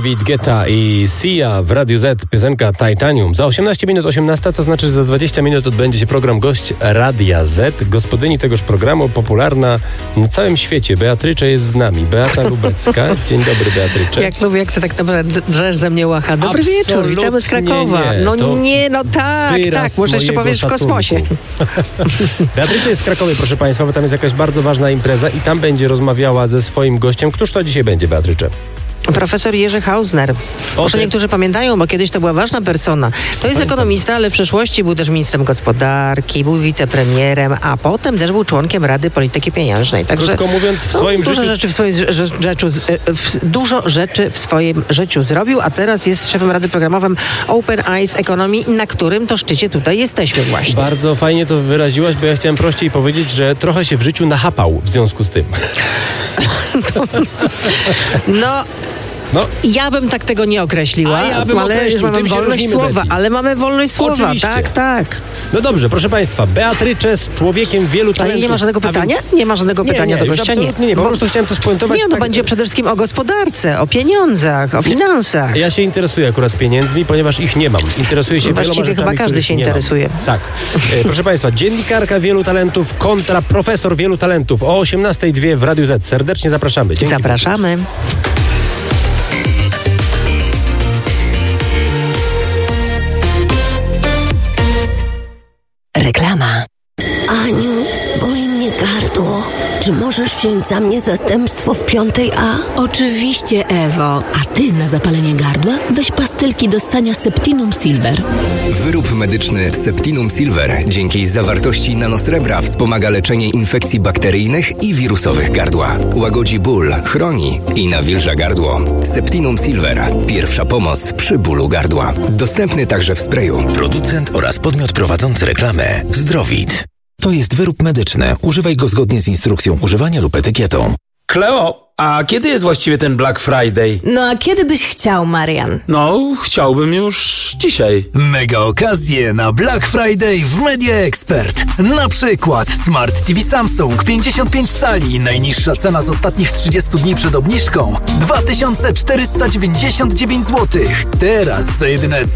David Guetta i Sia w Radiu Z, piosenka Titanium. Za 18 minut 18, to znaczy, że za 20 minut odbędzie się program Gość Radia Z. Gospodyni tegoż programu, popularna na całym świecie. Beatrycze jest z nami. Beata Lubecka. Dzień dobry, Beatrycze. Jak lubię, jak ty tak naprawdę drzesz ze mnie łacha. Dobry wieczór, witamy z Krakowa. Tak, muszę jeszcze powiedzieć w kosmosie. Beatrycze jest w Krakowie, proszę Państwa, bo tam jest jakaś bardzo ważna impreza i tam będzie rozmawiała ze swoim gościem. Któż to dzisiaj będzie, Beatrycze? Profesor Jerzy Hausner. Może niektórzy pamiętają, bo kiedyś to była ważna persona. To jest ekonomista, ale w przeszłości był też ministrem gospodarki, był wicepremierem, a potem też był członkiem Rady Polityki Pieniężnej. Także krótko mówiąc, w swoim życiu... Dużo rzeczy w swoim życiu zrobił, a teraz jest szefem Rady Programowym Open Eyes Economy, na którym to szczycie tutaj jesteśmy właśnie. Bardzo fajnie to wyraziłaś, bo ja chciałem prościej powiedzieć, że trochę się w życiu nachapał w związku z tym. Ja bym tak tego nie określiła, ja bym określił, mamy wolność słowa, ale mamy wolność słowa. Oczywiście. Tak. No dobrze, proszę Państwa, Beatrycze z człowiekiem wielu talentów. Ale nie ma żadnego pytania? Nie ma żadnego pytania do gościa? Nie, po prostu chciałem to spuentować. Będzie przede wszystkim o gospodarce, o pieniądzach, o finansach. Ja się interesuję akurat pieniędzmi, ponieważ ich nie mam. Interesuję się wieloma rzeczami, chyba każdy się interesuje. Tak. Proszę Państwa, dziennikarka wielu talentów kontra profesor wielu talentów. O 18:02 w Radiu Z. Serdecznie zapraszamy. Dzięki. Zapraszamy. Reklama. Aniu, boli mnie gardło. Czy możesz wziąć za mnie zastępstwo w 5A? Oczywiście, Ewo. A ty na zapalenie gardła weź pastylki do ssania Septinum Silver. Wyrób medyczny Septinum Silver dzięki zawartości nanosrebra wspomaga leczenie infekcji bakteryjnych i wirusowych gardła. Łagodzi ból, chroni i nawilża gardło. Septinum Silver. Pierwsza pomoc przy bólu gardła. Dostępny także w sprayu. Producent oraz podmiot prowadzący reklamę Zdrowit. To jest wyrób medyczny. Używaj go zgodnie z instrukcją używania lub etykietą. Kleo, a kiedy jest właściwie ten Black Friday? No a kiedy byś chciał, Marian? No, chciałbym już dzisiaj. Mega okazje na Black Friday w Media Expert. Na przykład Smart TV Samsung 55 cali. Najniższa cena z ostatnich 30 dni przed obniżką 2499 zł. Teraz za jedyne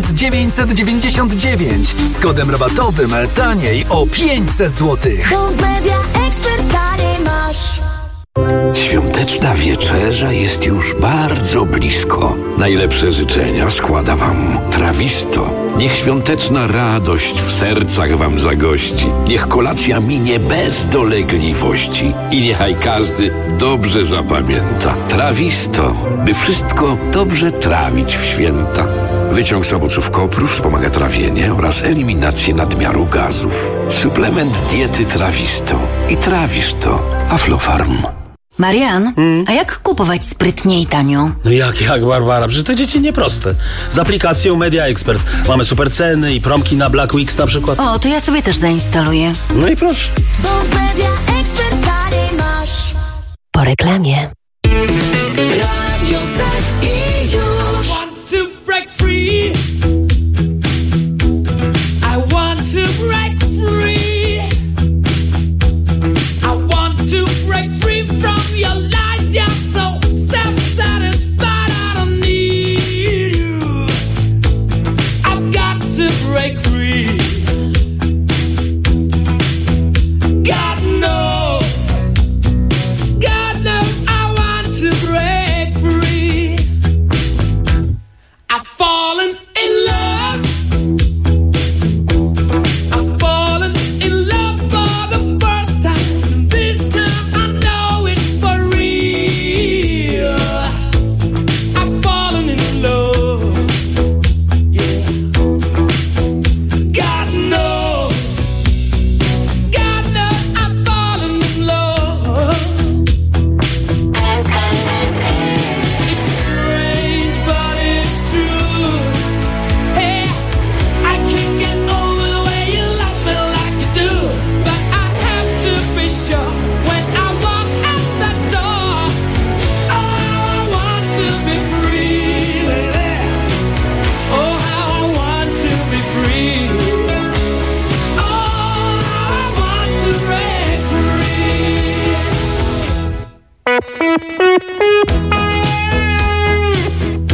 1999. Z kodem rabatowym taniej o 500 zł. Bo w Media Expert taniej masz. Świąteczna wieczerza jest już bardzo blisko. Najlepsze życzenia składa wam Trawisto. Niech świąteczna radość w sercach wam zagości. Niech kolacja minie bez dolegliwości. I niechaj każdy dobrze zapamięta. Trawisto, by wszystko dobrze trawić w święta. Wyciąg z owoców kopru wspomaga trawienie oraz eliminację nadmiaru gazów. Suplement diety Trawisto. I trawisz to. Aflofarm. Marian, a jak kupować sprytnie i tanio? No jak, Barbara? Przecież to dzieci nieproste. Z aplikacją Media Expert mamy super ceny i promki na Black Weeks na przykład. O, to ja sobie też zainstaluję. No i proszę. Bo w Media Expert taniej masz. Po reklamie. Radio Z i już. Want to break free. I want to break free. I want to break free from your lies. You're so self-satisfied. I don't need you. I've got to break free. God knows I want to break free. I've fallen in love. I've fallen in love for the first time. This time I know it's for real. I've fallen in love. Yeah. God knows I've fallen in love. It's strange, but it's true. Hey, I can't get over the way you love me like you do. But I have to be sure when I walk out the door. Oh, how I want to be free, baby. Oh, how I want to be free. Oh, how I want to break free.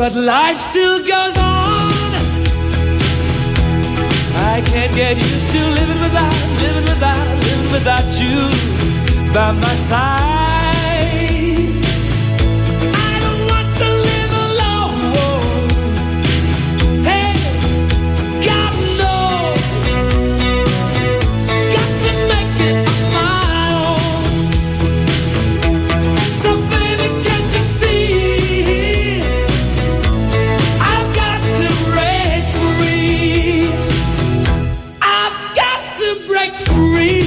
but life still goes on. I can't get used to living without you by my side. I don't want to live alone. Hey, God knows, got to make it on my own. So baby, can't you see? I've got to break free. I've got to break free.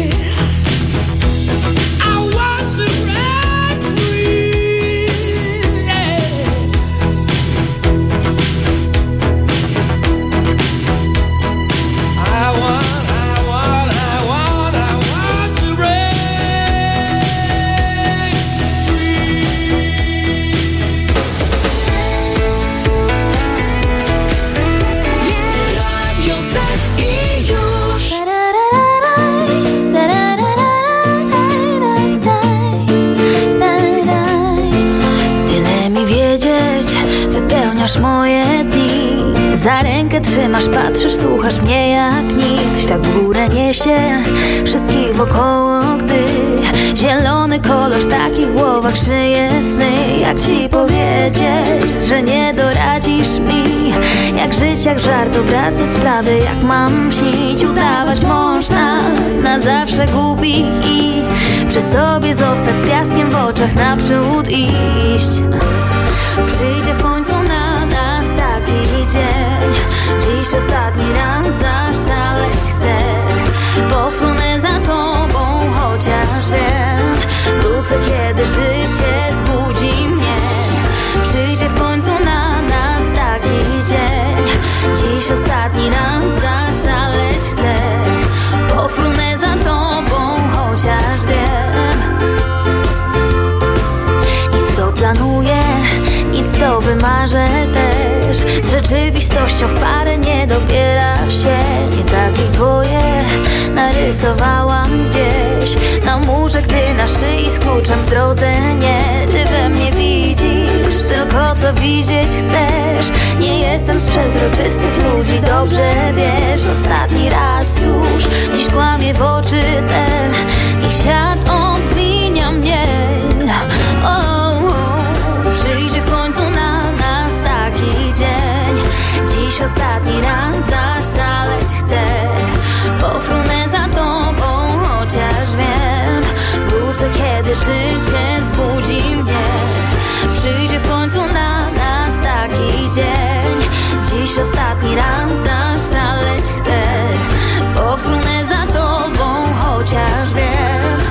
Moje dni, za rękę trzymasz, patrzysz, słuchasz mnie jak nikt. Świat w górę niesie wszystkich wokoło, gdy zielony kolor w takich głowach szyje sny. Jak ci powiedzieć, że nie doradzisz mi? Jak żyć, jak żart, obracać sprawy, jak mam śnić? Udawać można na zawsze głupich i przy sobie zostać z piaskiem w oczach, naprzód iść. Przyjdzie w końcu na nas taki dzień. Dziś ostatni raz zaszaleć chcę. Pofrunę za tobą, chociaż wiem, wrócę, kiedy życie zbudzi mnie. Przyjdzie w końcu na nas taki dzień. Dziś ostatni raz zaszaleć chcę. Pofrunę za tobą, chociaż wiem. Nic to planuję, nic to wymarzę też. Z rzeczywistością w parę nie dobiera się. Nie takich dwoje narysowałam gdzieś na murze, gdy na szyi z kluczem w drodze nie. Ty we mnie widzisz tylko co widzieć chcesz. Nie jestem z przezroczystych ludzi, dobrze wiesz. Ostatni raz już dziś kłamie w oczy te i świat obwinia mnie. Przyjdzie w końcu na nas taki dzień. Dziś ostatni raz zaszaleć chcę. Pofrunę za tobą, chociaż wiem, wrócę, kiedy życie zbudzi mnie. Przyjdzie w końcu na nas taki dzień. Dziś ostatni raz zaszaleć chcę. Pofrunę za tobą, chociaż wiem.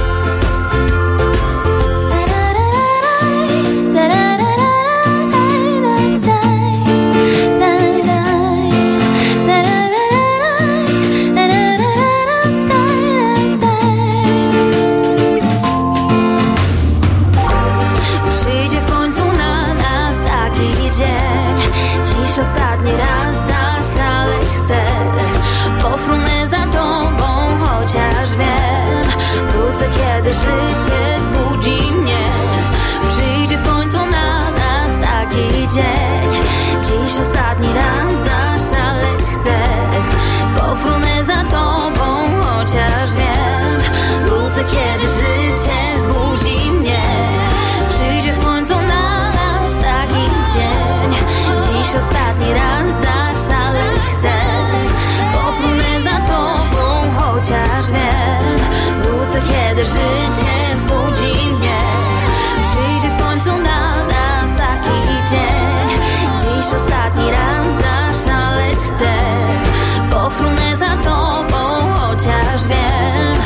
Ostatni raz zaszaleć chcę. Pofrunę za tobą, chociaż wiem, wrócę, kiedy życie zbudzi mnie. Przyjdzie w końcu na nas taki dzień. Dziś ostatni raz zaszaleć chcę. Pofrunę za tobą, chociaż wiem, wrócę, kiedy życie zbudzi mnie. Przyjdzie w końcu na nas taki dzień. Dziś ostatni raz zaszaleć chcę. Pofrunę za tobą, chociaż wiem, wrócę, kiedy życie zbudzi mnie. Przyjdzie w końcu na nas taki dzień. Dziś ostatni raz zaszaleć chcę. Pofrunę za tobą, chociaż wiem.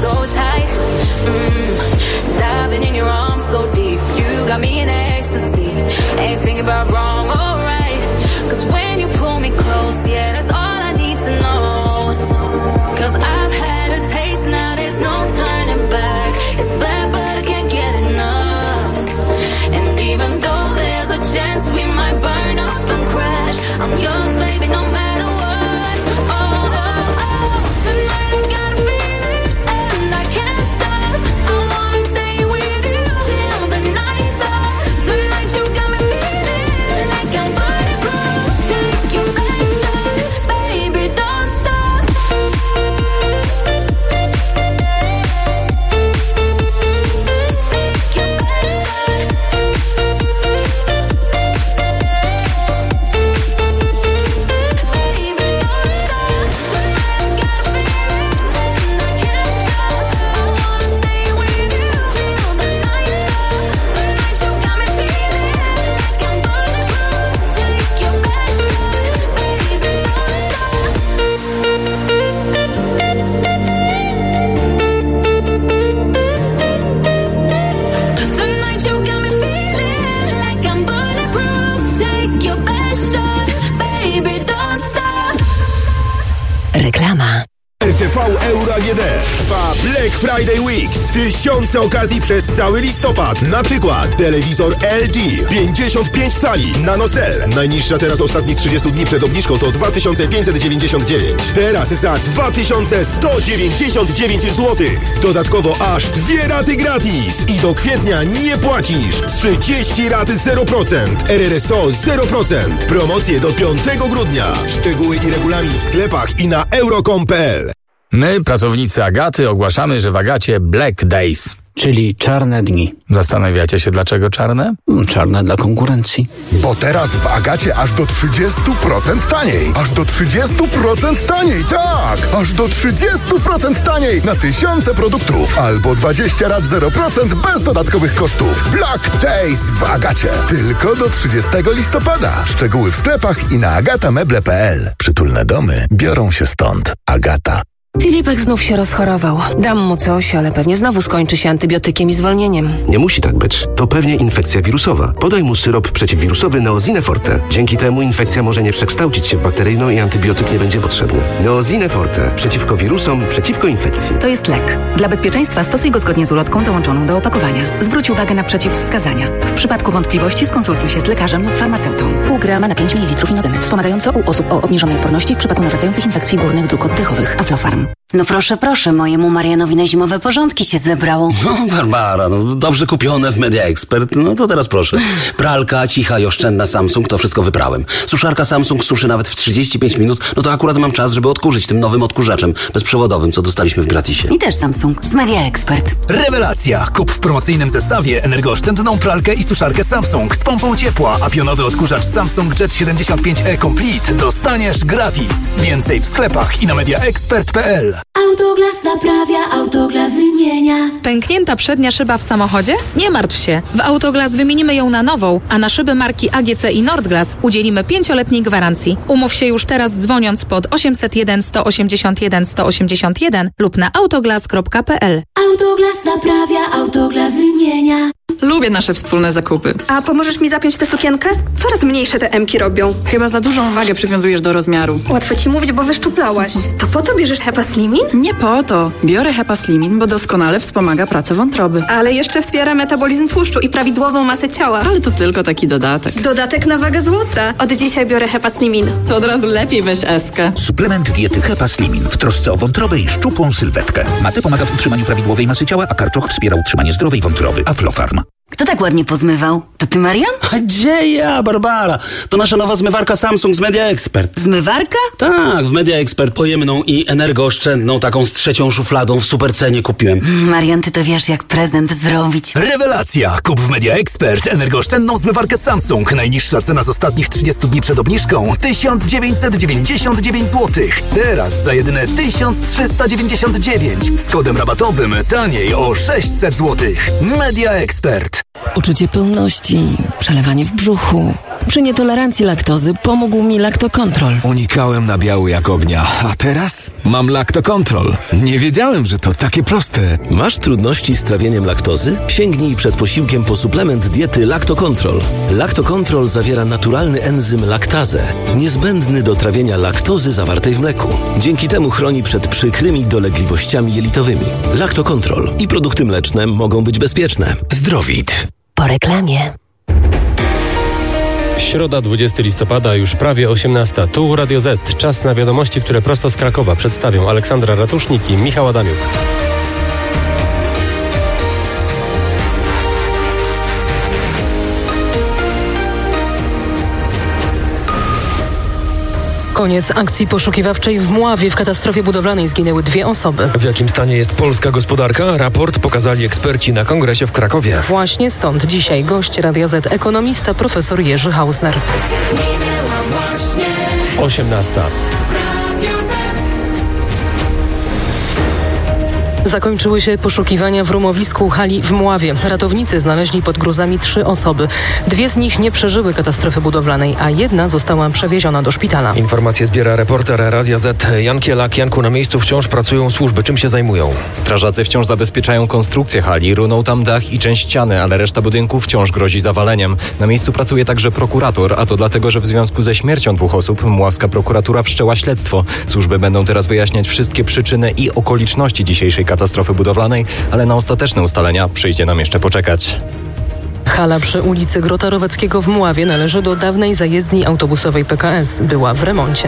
so tight. Diving in your arms so deep. You got me in ecstasy. Ain't thinking about wrong or right. 'Cause when you pull me close, yeah, that's all I need to know. 'Cause I've had a taste, now there's no turning back. It's bad, but I can't get enough. And even though there's a chance we might burn up and crash, I'm yours, baby, no matter what. Oh, oh, oh. Tonight I got a feeling and I can't stop. I wanna stay with you till the night's up. Tonight you got me feeling like I'm bulletproof. Take your best shot, baby, don't stop. Take your best shot. Baby, don't stop. Tonight I got a feeling and I can't stop. I wanna stay with you till the night's up. Tonight you got me feeling like I'm bulletproof. Take your best shot, baby, Tonight you got me feeling like I'm bulletproof. Take your best shot, baby, don't stop. Reklama. RTV Euro AGD trwa Black Friday Weeks. Tysiące okazji przez cały listopad. Na przykład telewizor LG 55 cali NanoCell. Najniższa teraz ostatnich 30 dni przed obniżką to 2599. Teraz za 2199 zł. Dodatkowo aż 2 raty gratis. I do kwietnia nie płacisz. 30 rat 0%. RRSO 0%. Promocje do 5 grudnia. Szczegóły i regulamin w sklepach i na euro.com.pl. My, pracownicy Agaty, ogłaszamy, że w Agacie Black Days. Czyli czarne dni. Zastanawiacie się, dlaczego czarne? Czarne dla konkurencji. Bo teraz w Agacie aż do 30% taniej. Aż do 30% taniej, tak! Aż do 30% taniej na tysiące produktów. Albo 20 rat 0% bez dodatkowych kosztów. Black Days w Agacie. Tylko do 30 listopada. Szczegóły w sklepach i na agatameble.pl. Przytulne domy biorą się stąd. Agata. Filipek znów się rozchorował. Dam mu coś, ale pewnie znowu skończy się antybiotykiem i zwolnieniem. Nie musi tak być. To pewnie infekcja wirusowa. Podaj mu syrop przeciwwirusowy Neozine Forte. Dzięki temu infekcja może nie przekształcić się w bakteryjną i antybiotyk nie będzie potrzebny. Neozine Forte. Przeciwko wirusom, przeciwko infekcji. To jest lek. Dla bezpieczeństwa stosuj go zgodnie z ulotką dołączoną do opakowania. Zwróć uwagę na przeciwwskazania. W przypadku wątpliwości skonsultuj się z lekarzem lub farmaceutą. Pół grama na 5 ml inozyny. Wspomagająco u osób o obniżonej odporności w przypadku nawracających infekcji górnych dróg oddechowych. Aflofarm. No proszę, mojemu Marianowi na zimowe porządki się zebrało. No Barbara, dobrze kupione w Media Expert, no to teraz proszę. Pralka cicha i oszczędna Samsung, to wszystko wyprałem. Suszarka Samsung suszy nawet w 35 minut, no to akurat mam czas, żeby odkurzyć tym nowym odkurzaczem bezprzewodowym, co dostaliśmy w gratisie. I też Samsung z Media Expert. Rewelacja! Kup w promocyjnym zestawie energooszczędną pralkę i suszarkę Samsung z pompą ciepła, a pionowy odkurzacz Samsung Jet 75e Complete dostaniesz gratis. Więcej w sklepach i na mediaexpert.pl. Autoglas naprawia, Autoglas wymienia. Pęknięta przednia szyba w samochodzie? Nie martw się. W Autoglas wymienimy ją na nową, a na szyby marki AGC i Nordglas udzielimy 5-letniej gwarancji. Umów się już teraz dzwoniąc pod 801 181 181 lub na autoglas.pl. Autoglas naprawia, Autoglas wymienia. Lubię nasze wspólne zakupy. A pomożesz mi zapiąć tę sukienkę? Coraz mniejsze te emki robią. Chyba za dużą wagę przywiązujesz do rozmiaru. Łatwo ci mówić, bo wyszczuplałaś. To po to bierzesz Hepa Slimin? Nie po to. Biorę Hepa Slimin, bo doskonale wspomaga pracę wątroby. Ale jeszcze wspiera metabolizm tłuszczu i prawidłową masę ciała. Ale to tylko taki dodatek. Dodatek na wagę złota. Od dzisiaj biorę Hepa Slimin. To od razu lepiej weź Eskę. Suplement diety Hepa Slimin w trosce o wątrobę i szczupłą sylwetkę. Mate pomaga w utrzymaniu prawidłowej masy ciała, a karczoch wspiera utrzymanie zdrowej wątroby. Aflofarm. Kto tak ładnie pozmywał? To ty, Marian? A gdzie ja, Barbara? To nasza nowa zmywarka Samsung z Media Expert. Zmywarka? Tak, w Media Expert pojemną i energooszczędną, taką z 3 szufladą w supercenie kupiłem. Marian, ty to wiesz, jak prezent zrobić. Rewelacja! Kup w Media Expert energooszczędną zmywarkę Samsung. Najniższa cena z ostatnich 30 dni przed obniżką 1999 zł. Teraz za jedyne 1399. Z kodem rabatowym taniej o 600 zł. Media Expert. Uczucie pełności, przelewanie w brzuchu, Przy nietolerancji laktozy pomógł mi Lactocontrol. Unikałem nabiału jak ognia, a teraz mam Lactocontrol. Nie wiedziałem, że to takie proste. Masz trudności z trawieniem laktozy? Sięgnij przed posiłkiem po suplement diety Lactocontrol. Lactocontrol zawiera naturalny enzym laktazę, niezbędny do trawienia laktozy zawartej w mleku. Dzięki temu chroni przed przykrymi dolegliwościami jelitowymi. Lactocontrol i produkty mleczne mogą być bezpieczne. Zdrowit. Po reklamie. Środa, 20 listopada, już prawie 18. Tu Radio Z. Czas na wiadomości, które prosto z Krakowa przedstawią Aleksandra Ratusznik i Michał Adamiuk. Koniec akcji poszukiwawczej w Mławie. W katastrofie budowlanej zginęły 2 osoby. W jakim stanie jest polska gospodarka? Raport pokazali eksperci na kongresie w Krakowie. Właśnie stąd dzisiaj gość Radia Z, ekonomista profesor Jerzy Hausner. 18. Zakończyły się poszukiwania w rumowisku hali w Mławie. Ratownicy znaleźli pod gruzami 3 osoby. 2 z nich nie przeżyły katastrofy budowlanej, a 1 została przewieziona do szpitala. Informacje zbiera reporter Radia Z Jan Kielak. Janku, na miejscu wciąż pracują służby. Czym się zajmują? Strażacy wciąż zabezpieczają konstrukcję hali. Runął tam dach i część ściany, ale reszta budynku wciąż grozi zawaleniem. Na miejscu pracuje także prokurator, a to dlatego, że w związku ze śmiercią 2 osób mławska prokuratura wszczęła śledztwo. Służby będą teraz wyjaśniać wszystkie przyczyny i okoliczności dzisiejszej katastrofy budowlanej, ale na ostateczne ustalenia przyjdzie nam jeszcze poczekać. Hala przy ulicy Grota Roweckiego w Mławie należy do dawnej zajezdni autobusowej PKS. Była w remoncie.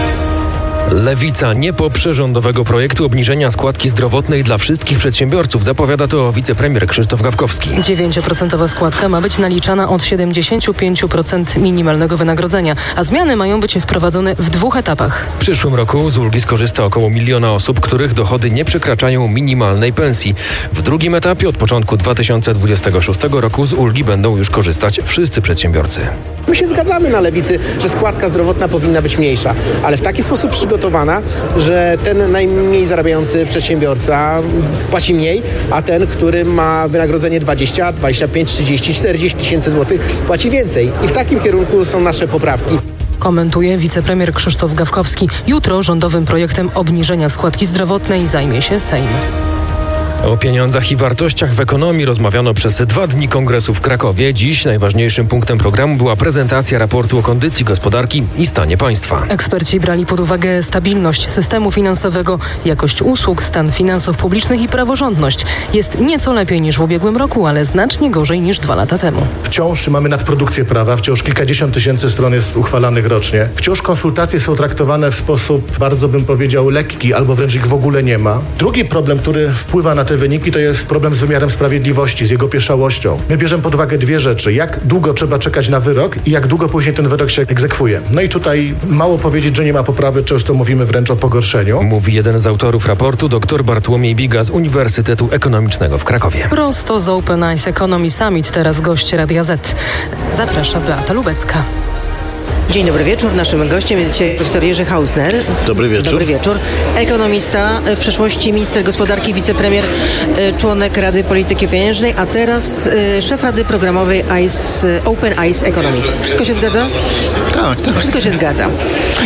Lewica nie poprze rządowego projektu obniżenia składki zdrowotnej dla wszystkich przedsiębiorców. Zapowiada to wicepremier Krzysztof Gawkowski. 9% składka ma być naliczana od 75% minimalnego wynagrodzenia, a zmiany mają być wprowadzone w 2 etapach. W przyszłym roku z ulgi skorzysta około 1 miliona osób, których dochody nie przekraczają minimalnej pensji. W drugim etapie od początku 2026 roku z ulgi będą już korzystać wszyscy przedsiębiorcy. My się zgadzamy na lewicy, że składka zdrowotna powinna być mniejsza, ale w taki sposób przygotowana, że ten najmniej zarabiający przedsiębiorca płaci mniej, a ten, który ma wynagrodzenie 20, 25, 30, 40 tysięcy złotych, płaci więcej. I w takim kierunku są nasze poprawki. Komentuje wicepremier Krzysztof Gawkowski. Jutro rządowym projektem obniżenia składki zdrowotnej zajmie się Sejm. O pieniądzach i wartościach w ekonomii rozmawiano przez 2 dni kongresu w Krakowie. Dziś najważniejszym punktem programu była prezentacja raportu o kondycji gospodarki i stanie państwa. Eksperci brali pod uwagę stabilność systemu finansowego, jakość usług, stan finansów publicznych i praworządność. Jest nieco lepiej niż w ubiegłym roku, ale znacznie gorzej niż 2 lata temu. Wciąż mamy nadprodukcję prawa, wciąż kilkadziesiąt tysięcy stron jest uchwalanych rocznie. Wciąż konsultacje są traktowane w sposób, bardzo bym powiedział, lekki, albo wręcz ich w ogóle nie ma. Drugi problem, który wpływa na te wyniki, to jest problem z wymiarem sprawiedliwości, z jego pieszałością. My bierzemy pod uwagę 2 rzeczy. Jak długo trzeba czekać na wyrok i jak długo później ten wyrok się egzekwuje. No i tutaj mało powiedzieć, że nie ma poprawy, często mówimy wręcz o pogorszeniu. Mówi jeden z autorów raportu, dr Bartłomiej Biga z Uniwersytetu Ekonomicznego w Krakowie. Prosto z Open Eyes Economy Summit, teraz gość Radia Z. Zaprasza Beata Lubecka. Dzień dobry wieczór. Naszym gościem jest dzisiaj profesor Jerzy Hausner. Dobry wieczór. Dobry wieczór. Ekonomista, w przeszłości minister gospodarki, wicepremier, członek Rady Polityki Pieniężnej, a teraz szef Rady Programowej Open Eyes Economy. Wszystko się zgadza? Tak. Wszystko się zgadza.